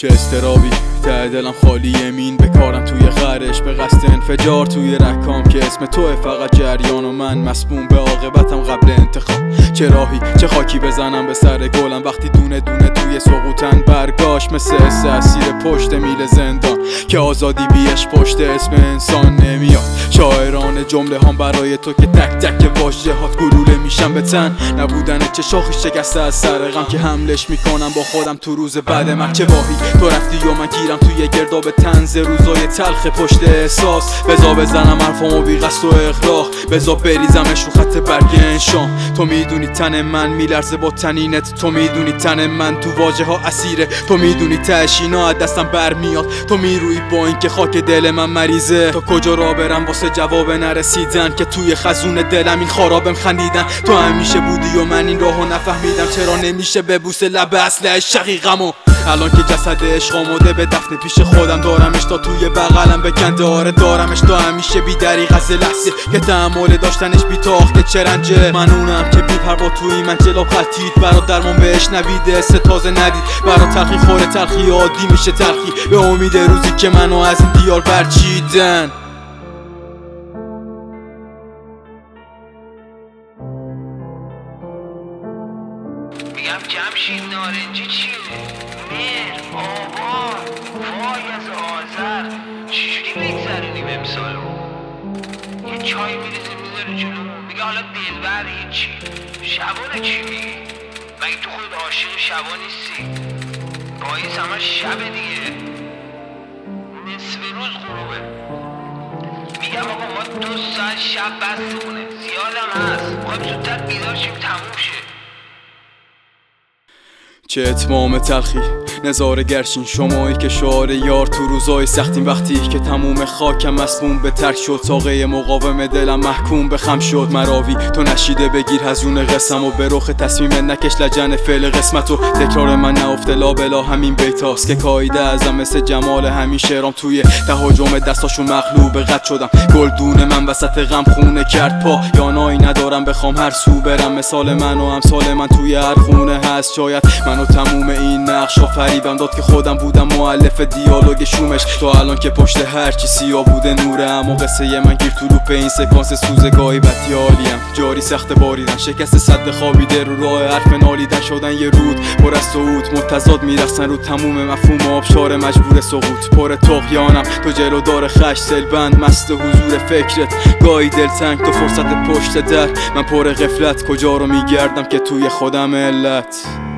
چه استرابی ته دلم خالی یمین به کارم توی غرش به قصد انفجار توی رکام که اسم توه فقط جریان و من مسموم به عاقبتم قبل انتخاب. چه راهی چه خاکی بزنم به سر گلم وقتی دونه دونه توی سقوطن برگاش مثل اسیر پشت میل زندان که آزادی بیش پشت اسم انسان نمیاد. شاعران جمله هم برای تو که تک تک واژه‌هات گلوله میشن به تن نبودن چه شاخی شکسته از سر غم که حملش میکنم با خودم تو روز بعد من. چه واهی تو رفتی و من گیرم توی گرداب طنز روزای تلخ پشت احساس. بزا بزنم حرفامو بی قصد و اغراق بزا بریزمش رو خط برگ انشام. تو میدونی تن من میلرزه با تنینت، تو میدونی تن من تو واژه ها اسیره، تو میدونی تشینا از دستم برمیاد، تو میروی با اینکه خاک دل من مریضه. تو کجا را برم واسه جواب نرسیدن که توی خزون دلم این خرابم خندیدن. تو همیشه بودی و من این راهو نفهمیدم چرا نمیشه ببوسه لب اصل شقیقمو. الان که جسد عشق آماده به دفن پیش خودم دارمش تا توی بغلم بکنده. آره دارمش تا همیشه بی دریغ از لحظه که تحمل داشتنش بی تاخ که چرنجه. من اونم که بی پروا توی من جلاب خطید برا درمان بهش نویده ستازه ندید برا تلخی خوره تلخی عادی میشه تلخی به امید روزی که منو از این دیار برچیدن. میگم جمشید نارنجی چیه؟ مهر، آبان، وای از آذر چجوری بگذرونیم امسالو؟ یه چای میریزه میذاره جلو میگه حالا دلبر چی؟ شبانه چی میگی؟ مگه تو خود عاشق شبا نیستی؟ پاییز همش شبه دیگه نصف روز غروبه. میگم آقا ما 2 ساعت شب بستمونه زیادم هست خواهیم زودتر بیدار شیم تموم شه. چه اتمام تلخی نظاره گرشین شمایی که شعار یار تو روزای سختیم وقتی که تموم خاکم مسموم به ترک شد. ساقه مقاوم دلم محکوم به خم شد. مراوی تو نشیده بگیر هزیون قسم و به رخ تصمیم نکش لجن فعل قسمت و تکرار من نافته لا بلا همین بیتاست که کایده ازم مثل جمال همین شعرام توی تهاجم دستاشون مغلوب قد شدم. گلدون من وسط غم خونه کرد پا یا نایی ندارم بخوام هر سو برم. مثال من و امثال من توی هر خونه هست شاید منو تموم این نقشا فریبم داد که خودم بودم مؤلف دیالوگ شومش. تو الان که پشت هر چی سیاه بوده نوره اما قصه من گیر تو لوپ این سکانس سوزگاهی بدیالیم جاری سخت باریدن شکست صد خوابیده رو راه حرف نالیدن شدن یه رود پر از صعود متضاد میرقصن رو تموم مفهوم آبشار مجبور سقوط پر طغیانم تو جلودار خش سلبند مست حضور فکرت گاهی دلتنگ تو فرصت پشت در من پر غفلت کجا رو میگردم که توی خودم علت.